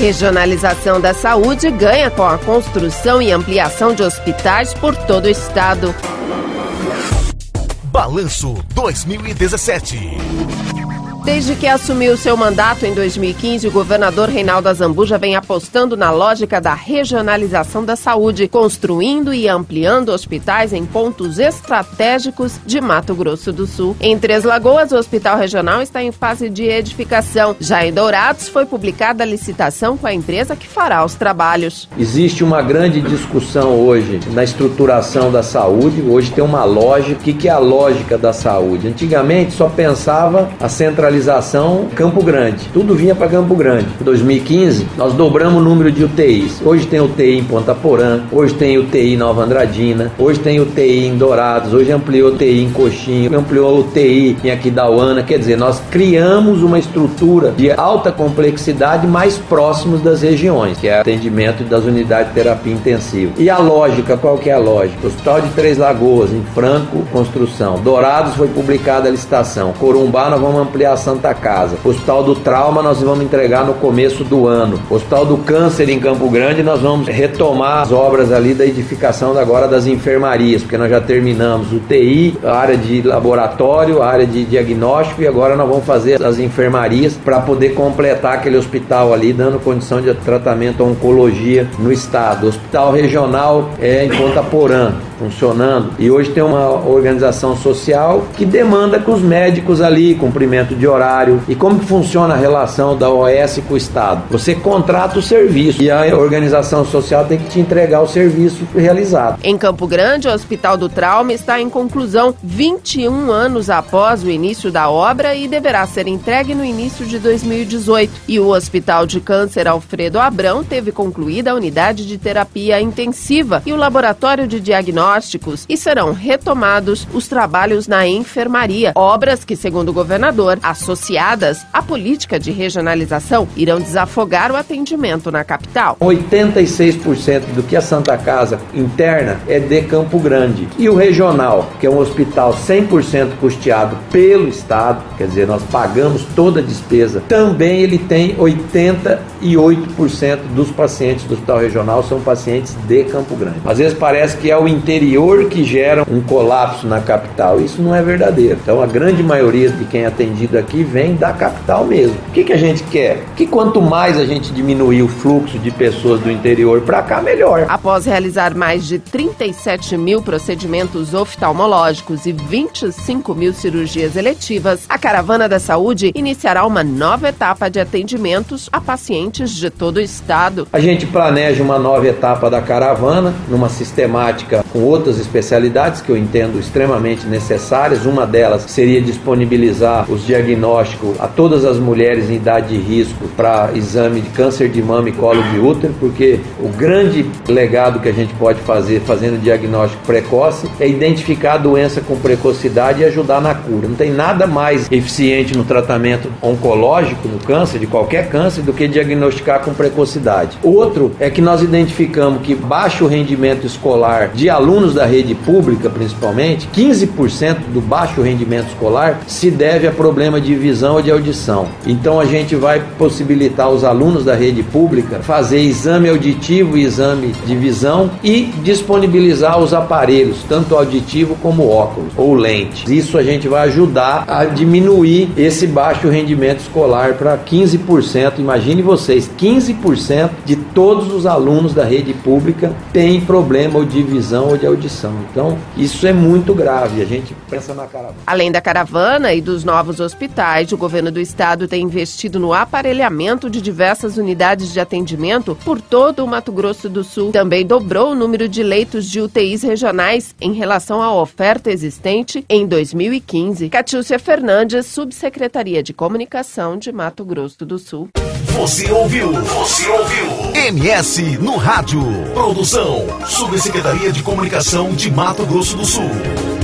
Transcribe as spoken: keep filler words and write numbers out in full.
Regionalização da saúde ganha com a construção e ampliação de hospitais por todo o estado. Balanço dois mil e dezessete. Desde que assumiu seu mandato em dois mil e quinze, o governador Reinaldo Azambuja vem apostando na lógica da regionalização da saúde, construindo e ampliando hospitais em pontos estratégicos de Mato Grosso do Sul. Em Três Lagoas, o Hospital Regional está em fase de edificação. Já em Dourados, foi publicada a licitação com a empresa que fará os trabalhos. Existe uma grande discussão hoje na estruturação da saúde. Hoje tem uma lógica. O que é a lógica da saúde? Antigamente só pensava a centralização Campo Grande. Tudo vinha para Campo Grande. Em dois mil e quinze, nós dobramos o número de U T Is. Hoje tem U T I em Ponta Porã, hoje tem U T I em Nova Andradina, hoje tem U T I em Dourados, hoje ampliou U T I em Coxinha, ampliou U T I em Aquidauana. Quer dizer, nós criamos uma estrutura de alta complexidade mais próximos das regiões, que é o atendimento das unidades de terapia intensiva. E a lógica, qual que é a lógica? Hospital de Três Lagoas, em Franco, construção. Dourados foi publicada a licitação. Corumbá, nós vamos ampliar Santa Casa. Hospital do Trauma nós vamos entregar no começo do ano. Hospital do Câncer em Campo Grande nós vamos retomar as obras ali da edificação agora das enfermarias, porque nós já terminamos o U T I, a área de laboratório, a área de diagnóstico, e agora nós vamos fazer as enfermarias para poder completar aquele hospital ali, dando condição de tratamento à oncologia no estado. O Hospital Regional é em Ponta Porã, funcionando, e hoje tem uma organização social que demanda que os médicos ali, cumprimento de horário. E como que funciona a relação da O S com o Estado? Você contrata o serviço e a organização social tem que te entregar o serviço realizado. Em Campo Grande, o Hospital do Trauma está em conclusão vinte e um anos após o início da obra e deverá ser entregue no início de dois mil e dezoito. E o Hospital de Câncer Alfredo Abrão teve concluída a unidade de terapia intensiva e o laboratório de diagnósticos, e serão retomados os trabalhos na enfermaria, obras que, segundo o governador, associadas à política de regionalização, irão desafogar o atendimento na capital. oitenta e seis por cento do que a Santa Casa interna é de Campo Grande. E o regional, que é um hospital cem por cento custeado pelo Estado, quer dizer, nós pagamos toda a despesa, também ele tem oitenta e oito por cento dos pacientes do hospital regional são pacientes de Campo Grande. Às vezes parece que é o interior que gera um colapso na capital. Isso não é verdadeiro. Então a grande maioria de quem é atendido aqui vem da capital mesmo. O que, que a gente quer? Que quanto mais a gente diminuir o fluxo de pessoas do interior para cá, melhor. Após realizar mais de trinta e sete mil procedimentos oftalmológicos e vinte e cinco mil cirurgias eletivas, a Caravana da Saúde iniciará uma nova etapa de atendimentos a pacientes de todo o estado. A gente planeja uma nova etapa da caravana, numa sistemática com outras especialidades que eu entendo extremamente necessárias. Uma delas seria disponibilizar os diagnósticos a todas as mulheres em idade de risco para exame de câncer de mama e colo de útero, porque o grande legado que a gente pode fazer fazendo diagnóstico precoce é identificar a doença com precocidade e ajudar na cura. Não tem nada mais eficiente no tratamento oncológico, no câncer, de qualquer câncer, do que diagnosticar com precocidade. Outro é que nós identificamos que baixo rendimento escolar de alunos da rede pública, principalmente, quinze por cento do baixo rendimento escolar se deve a problema de visão ou de audição. Então a gente vai possibilitar os alunos da rede pública fazer exame auditivo e exame de visão e disponibilizar os aparelhos, tanto auditivo como óculos ou lentes. Isso a gente vai ajudar a diminuir esse baixo rendimento escolar para quinze por cento. Imagine vocês, quinze por cento de todos os alunos da rede pública têm problema ou de visão ou de audição. Então isso é muito grave. A gente pensa na caravana. Além da caravana e dos novos hospitais, o governo do estado tem investido no aparelhamento de diversas unidades de atendimento por todo o Mato Grosso do Sul. Também dobrou o número de leitos de U T Is regionais em relação à oferta existente em dois mil e quinze. Catiúcia Fernandes, Subsecretaria de Comunicação de Mato Grosso do Sul. Você ouviu? Você ouviu? M S no rádio. Produção, Subsecretaria de Comunicação de Mato Grosso do Sul.